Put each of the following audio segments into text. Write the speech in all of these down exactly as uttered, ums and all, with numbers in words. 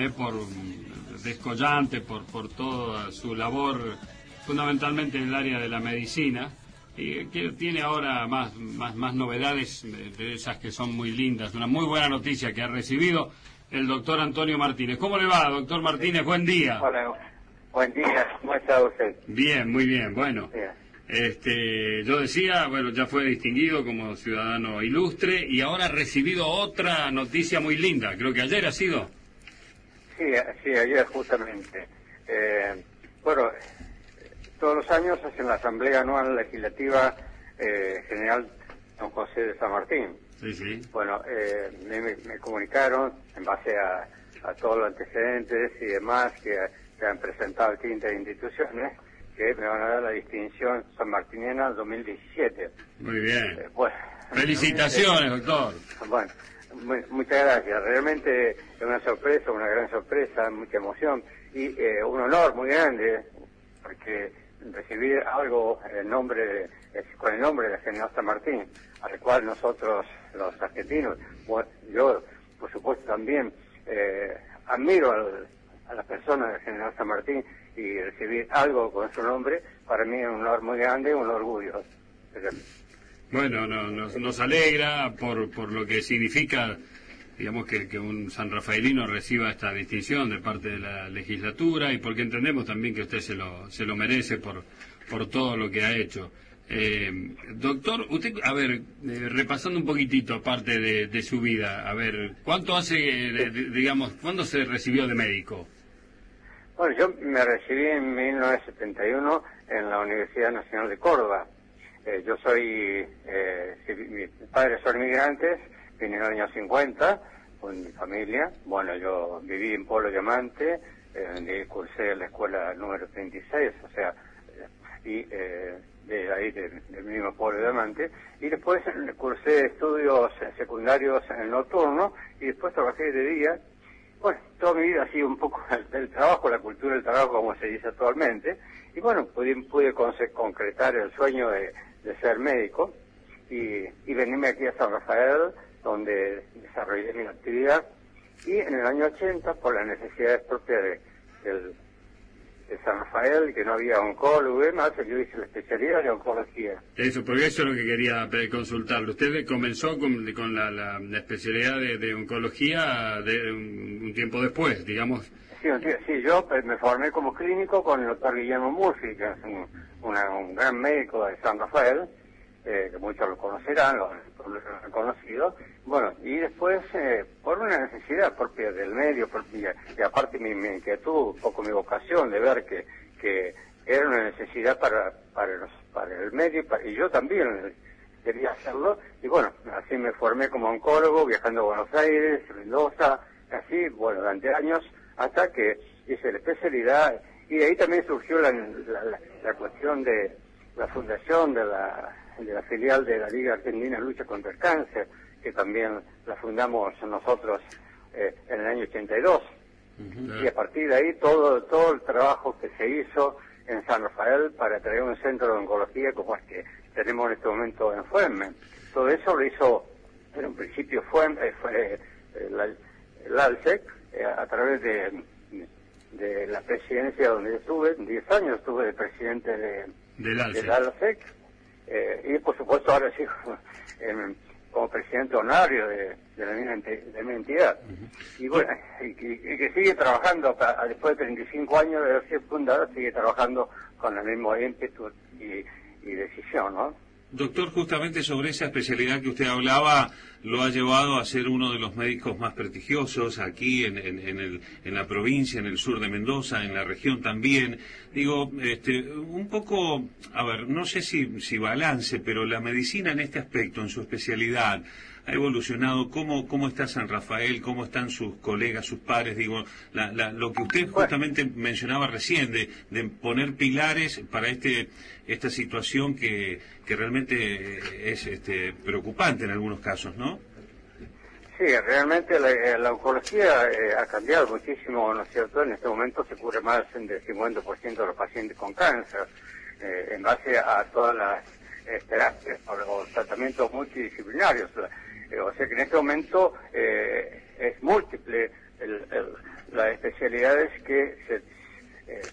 eh, por descollante, por, por toda su labor, fundamentalmente en el área de la medicina, y que tiene ahora más, más, más novedades de, de esas que son muy lindas. Una muy buena noticia que ha recibido el doctor Antonio Martínez. ¿Cómo le va, doctor Martínez? Buen día. Hola, buen día. ¿Cómo está usted? Bien, muy bien. Bueno, Bien. este, yo decía, bueno, ya fue distinguido como ciudadano ilustre y ahora ha recibido otra noticia muy linda. Creo que ayer ha sido. Sí, sí, ayer justamente. Eh, bueno, todos los años hacen la Asamblea Anual Legislativa eh, General Don José de San Martín. Sí, sí. Bueno, eh, me, me comunicaron en base a, a todos los antecedentes y demás que, que han presentado distintas instituciones que me van a dar la distinción sanmartiniana dos mil diecisiete. Muy bien. Eh, bueno, felicitaciones, doctor. Bueno, muy, muchas gracias. Realmente es una sorpresa, una gran sorpresa, mucha emoción y eh, un honor muy grande, porque recibir algo en nombre de, con el nombre de General San Martín, al cual nosotros, los argentinos, bueno, yo, por supuesto, también eh, admiro al, a la persona del General San Martín, y recibir algo con su nombre, para mí es un honor muy grande, un orgullo. Bueno, no, nos, nos alegra por, por lo que significa, digamos, que, que un sanrafaelino reciba esta distinción de parte de la legislatura, y porque entendemos también que usted se lo, se lo merece por, por todo lo que ha hecho. Eh, doctor, usted, a ver, eh, repasando un poquitito parte de, de su vida, a ver, ¿cuánto hace, de, de, digamos, cuándo se recibió de médico? Bueno, yo me recibí en mil novecientos setenta y uno en la Universidad Nacional de Córdoba. Eh, yo soy, eh, mis padres son inmigrantes, vine en el año cincuenta con mi familia. Bueno, yo viví en Pueblo Diamante, eh, donde cursé la escuela número treinta y seis, o sea, y eh, de ahí, de- del mismo Pueblo Diamante. Y después eh, cursé estudios secundarios en el nocturno, y después trabajé de día. Bueno, toda mi vida ha sido un poco el, el trabajo, la cultura del trabajo, como se dice actualmente. Y bueno, pude, pude conce- concretar el sueño de, de ser médico y, y venirme aquí a San Rafael, donde desarrollé mi actividad. Y en el año ochenta, por las necesidades propias de, del- de San Rafael, que no había oncólogo y demás, yo hice la especialidad de oncología. Eso, porque eso es lo que quería eh, consultarle. Usted comenzó con, con la, la, la especialidad de, de oncología de un, un tiempo después, digamos. Sí, un tío- sí, yo pues, me formé como clínico con el doctor Guillermo Murphy, que es un, una- un gran médico de San Rafael, eh, que muchos lo conocerán, lo, lo han conocido. Bueno, y después, eh, por una necesidad propia del medio, propia, y aparte mi, mi inquietud, un poco mi vocación de ver que, que era una necesidad para, para, los, para el medio, y, para- y yo también quería hacerlo, y bueno, así me formé como oncólogo, viajando a Buenos Aires, Mendoza, así, bueno, durante años, hasta que hice la especialidad, y de ahí también surgió la, la, la, la cuestión de la fundación de la, de la filial de la Liga Argentina de Lucha contra el Cáncer, que también la fundamos nosotros eh, en el año ochenta y dos. Uh-huh. Y a partir de ahí todo todo el trabajo que se hizo en San Rafael para traer un centro de oncología como es que tenemos en este momento en Fuenme. Todo eso lo hizo en un principio Fuenme, fue eh, la, el ALSEC, eh, a través de, de la presidencia donde yo estuve, diez años estuve de presidente de, Del ALSEC. del ALSEC, eh, y por supuesto ahora sí en, como presidente honorario de, de, la, misma ente- de mi entidad. Uh-huh. Y bueno, y, y, y que sigue trabajando, pa- después de treinta y cinco años de haber sido fundador, sigue trabajando con el mismo ímpetu y, y decisión, ¿no? Doctor, justamente sobre esa especialidad que usted hablaba, lo ha llevado a ser uno de los médicos más prestigiosos aquí en, en, en, el, en la provincia, en el sur de Mendoza, en la región también. Digo, este, un poco, a ver, no sé si, si balance, pero la medicina en este aspecto, en su especialidad, ha evolucionado. ¿Cómo, cómo está San Rafael? ¿Cómo están sus colegas, sus pares? Digo, la, la, lo que usted justamente mencionaba recién, de, de poner pilares para este esta situación que, que realmente es este, preocupante en algunos casos, ¿no? Sí, realmente la, la oncología eh, ha cambiado muchísimo, ¿no es cierto? En este momento se cubre más del cincuenta por ciento de los pacientes con cáncer, eh, en base a todas las eh, terapias o los tratamientos multidisciplinarios. Eh, o sea que en este momento eh, es múltiple el, el, las especialidades que se, eh,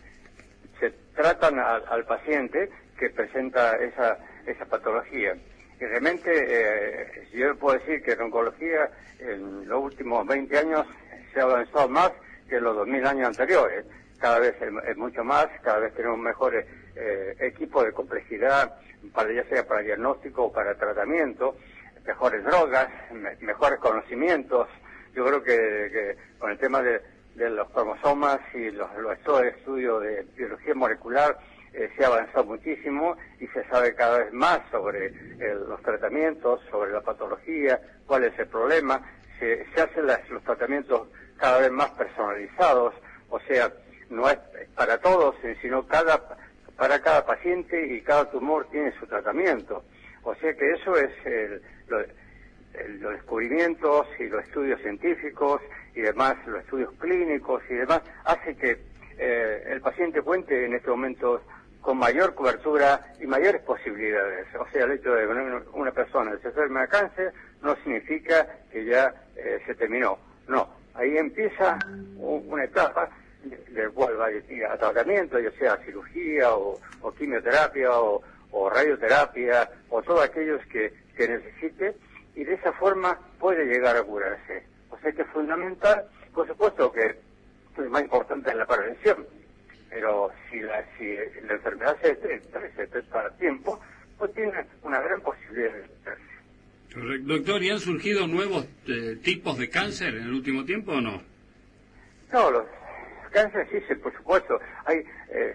se tratan al, al paciente que presenta esa, esa patología. Y realmente eh, yo puedo decir que en oncología en los últimos veinte años se ha avanzado más que en los dos mil años anteriores. Cada vez es, es mucho más, cada vez tenemos mejores eh, equipos de complejidad, para ya sea para diagnóstico o para tratamiento, mejores drogas, me, mejores conocimientos. Yo creo que, que con el tema de, de los cromosomas y los, los estudios de biología molecular eh, se ha avanzado muchísimo y se sabe cada vez más sobre eh, los tratamientos, sobre la patología, cuál es el problema. Se, se hacen las, los tratamientos cada vez más personalizados, o sea, no es para todos, sino cada para cada paciente y cada tumor tiene su tratamiento. O sea que eso es el, lo, el, los descubrimientos y los estudios científicos y demás, los estudios clínicos y demás, hace que eh, el paciente cuente en este momento con mayor cobertura y mayores posibilidades. O sea, el hecho de que una, una persona se enferma de cáncer no significa que ya eh, se terminó. No, ahí empieza un, una etapa del cual va a ir a tratamiento, ya sea cirugía o, o quimioterapia o, o radioterapia o todos aquellos que, que necesite, y de esa forma puede llegar a curarse. O sea que es fundamental, por supuesto que lo más importante es la prevención, pero si la, si la enfermedad se detecta, se detecta a tiempo, pues tiene una gran posibilidad de detectarse. Correcto. Doctor, ¿y han surgido nuevos eh, tipos de cáncer en el último tiempo o no? No, los cáncer sí, sí, por supuesto. Hay eh,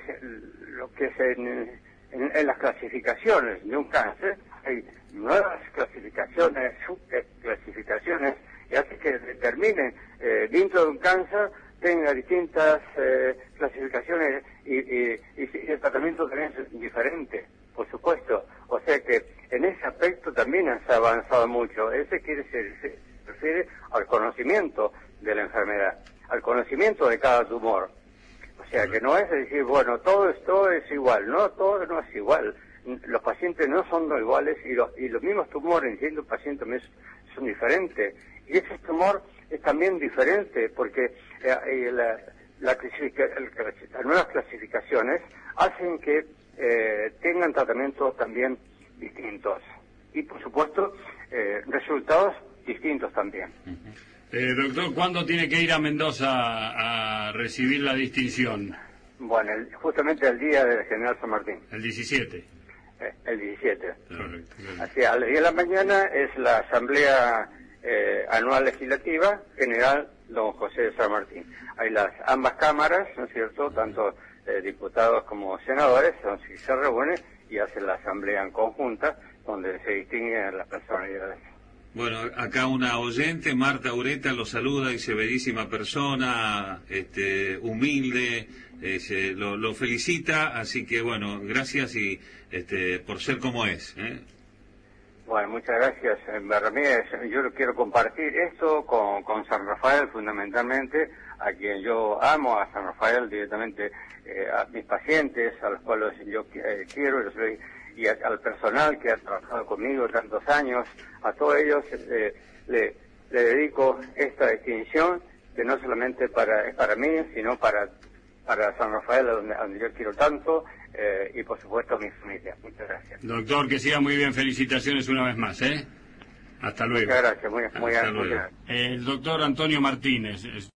lo que es en, en, en las clasificaciones de un cáncer, hay nuevas clasificaciones, subclasificaciones, y hace que determinen eh, dentro de un cáncer tenga distintas eh, clasificaciones y, y, y el tratamiento también es diferente, por supuesto. O sea que en ese aspecto también se ha avanzado mucho. Ese quiere ser, se refiere al conocimiento de la enfermedad, al conocimiento de cada tumor. O sea que no es decir, bueno, todo esto es igual, no, todo no es igual. Los pacientes no son iguales y los, y los mismos tumores, siendo un paciente, son diferentes. Y ese tumor es también diferente porque eh, la, la clasifica, las nuevas clasificaciones hacen que eh, tengan tratamientos también distintos. Y por supuesto, eh, resultados distintos también. Uh-huh. Eh, doctor, ¿cuándo tiene que ir a Mendoza a, a recibir la distinción? Bueno, el, justamente el día del General San Martín. El diecisiete. Eh, el diecisiete. Correcto. Así, a las diez de la mañana es la Asamblea eh, Anual Legislativa General Don José de San Martín. Hay las ambas cámaras, ¿no es cierto?, tanto eh, diputados como senadores, son, si se reúnen y hacen la asamblea en conjunta, donde se distinguen las personalidades. Bueno, acá una oyente, Marta Ureta, lo saluda, dice, bellísima persona, este, humilde, eh, se, lo, lo felicita, así que bueno, gracias y este, por ser como es. ¿eh? Bueno, muchas gracias, Ramírez. Yo quiero compartir esto con, con San Rafael fundamentalmente, a quien yo amo, a San Rafael directamente, eh, a mis pacientes, a los cuales yo eh, quiero, yo soy, y a, al personal que ha trabajado conmigo tantos años, a todos ellos eh, le, le dedico esta distinción, que no solamente para, es para mí, sino para, para San Rafael, a donde, a donde yo quiero tanto, eh, y por supuesto a mi familia. Muchas gracias. Doctor, que siga muy bien, felicitaciones una vez más, ¿eh? Hasta luego. Muchas gracias, muy, muy, Hasta muy luego. gracias. El doctor Antonio Martínez.